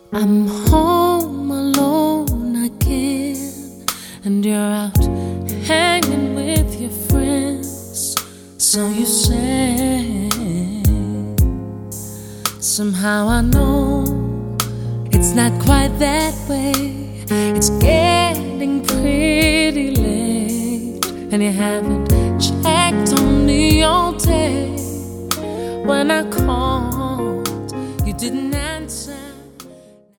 I'm home alone again, and you're out hanging with your friends. So you say, somehow I know it's not quite that way. It's getting pretty late, and you haven't checked on me all day. When I called, you didn't answer.